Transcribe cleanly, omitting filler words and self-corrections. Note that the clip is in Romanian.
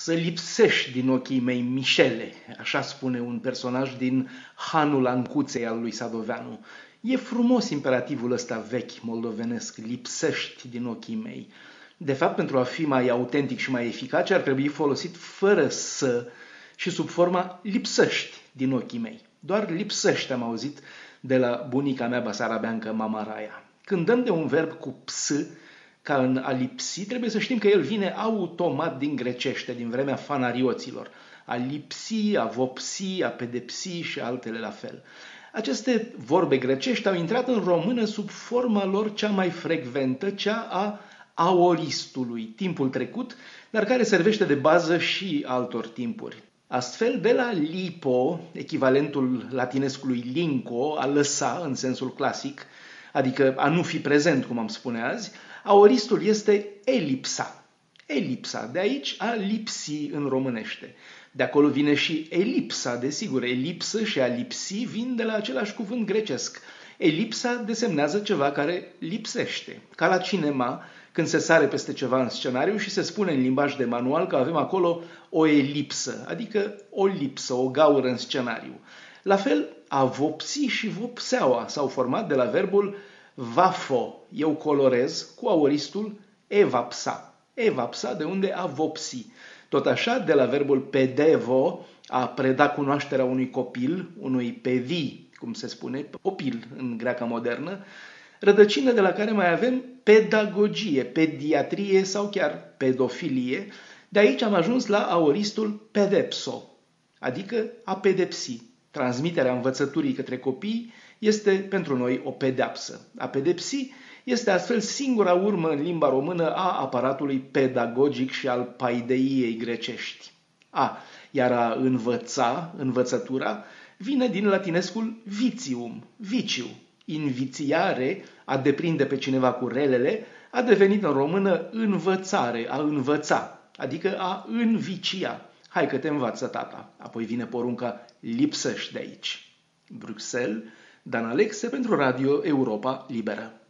să lipsești din ochii mei, Mișele, așa spune un personaj din Hanul Ancuței al lui Sadoveanu. E frumos imperativul ăsta vechi moldovenesc, lipsești din ochii mei. De fapt, pentru a fi mai autentic și mai eficace, ar trebui folosit fără să și sub forma lipsești din ochii mei. Doar lipsești am auzit de la bunica mea basarabeancă, mama Raia. Când dăm de un verb cu ps, ca în a lipsi, trebuie să știm că el vine automat din grecește, din vremea fanarioților. A lipsi, a vopsi, a pedepsi și altele la fel. Aceste vorbe grecești au intrat în română sub forma lor cea mai frecventă, cea a aoristului, timpul trecut, dar care servește de bază și altor timpuri. Astfel, de la lipo, echivalentul latinescului linco, a lăsa în sensul clasic, adică a nu fi prezent, cum am spune azi, aoristul este elipsa. Elipsa, de aici a lipsi în românește. De acolo vine și elipsa, desigur, elipsă și a lipsi vin de la același cuvânt grecesc. Elipsa desemnează ceva care lipsește, ca la cinema, când se sare peste ceva în scenariu și se spune în limbaj de manual că avem acolo o elipsă, adică o lipsă, o gaură în scenariu. La fel, a vopsi și vopseaua s-au format de la verbul vafo, eu colorez, cu aoristul evapsa. Evapsa, de unde a vopsi. Tot așa, de la verbul pedevo, a preda cunoașterea unui copil, unui pedi, cum se spune, copil în greaca modernă, rădăcină de la care mai avem pedagogie, pediatrie sau chiar pedofilie. De aici am ajuns la aoristul pedepso, adică a pedepsi. Transmiterea învățăturii către copii este pentru noi o pedeapsă. A pedepsi este astfel singura urmă în limba română a aparatului pedagogic și al paideiei grecești. Iar a învăța, învățătura, vine din latinescul vitium, viciu. Invițiare, a deprinde pe cineva cu relele, a devenit în română învățare, a învăța, adică a învicia. Hai că te învață tata. Apoi vine porunca lipsești de aici. Bruxelles, Dan Alexe pentru Radio Europa Liberă.